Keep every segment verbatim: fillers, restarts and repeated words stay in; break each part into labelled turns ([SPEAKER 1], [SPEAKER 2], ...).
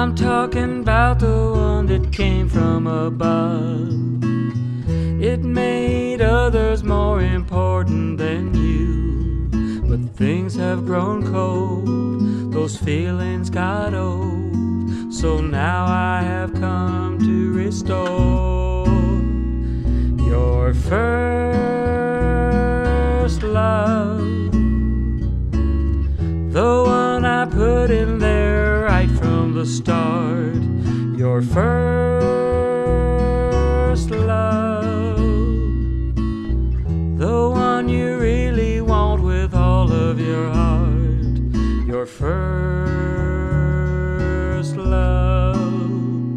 [SPEAKER 1] I'm talking about the one that came from above. It made others more important than you, but things have grown cold, those feelings got old, so now I have come to restore your first love, the one I put in there right from the start. Your first love, the one you really want with all of your heart. Your first love.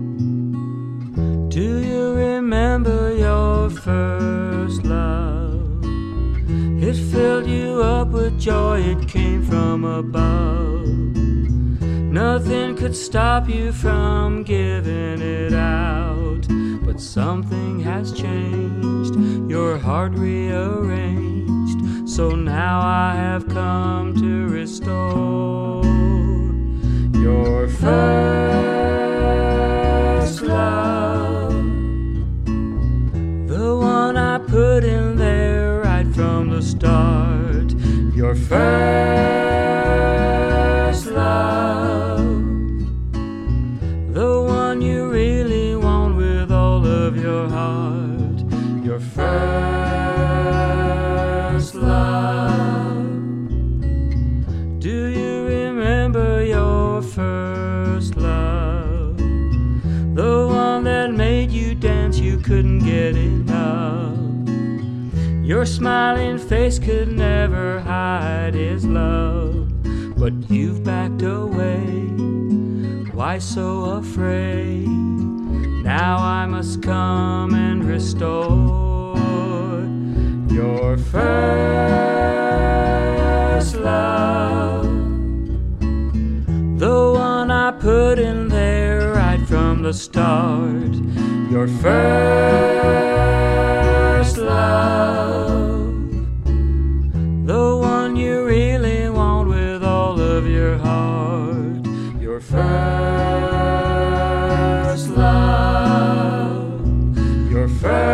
[SPEAKER 1] Do you remember your first love? It filled you up with joy, it came from above. Nothing could stop you from giving it out, but something has changed, your heart rearranged, so now I have come to restore your first love, the one I put in there right from the start. Your first love, the one you really want with all of your heart. Your first love. Do you remember your first love? The one that made you dance, you couldn't get enough. Your smiling face could never hide his love, but you've backed away. Why so afraid? Now I must come and restore your first love, the one I put in there right from the start. Your first love, the one you really want with all of your heart. Your first love, your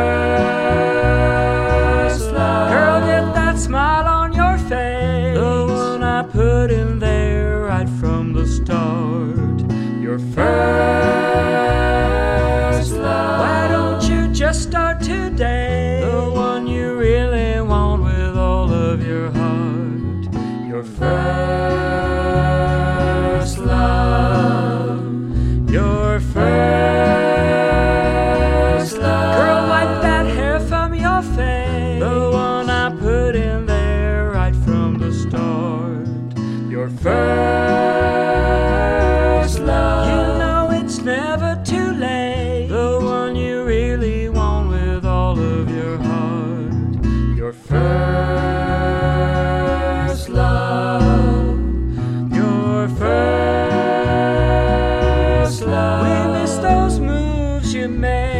[SPEAKER 1] first love. Girl, get that smile on your face, the one I put in there right from the start. Your first love. Why don't you just start today? The one you really want with all of your heart. Your first love, your first love. Girl, wipe that hair from your face, the one I put in there right from the start. Your first love. You know it's never too late, the one you really want with all of your heart. Your first love, your first love. We miss those moves you made,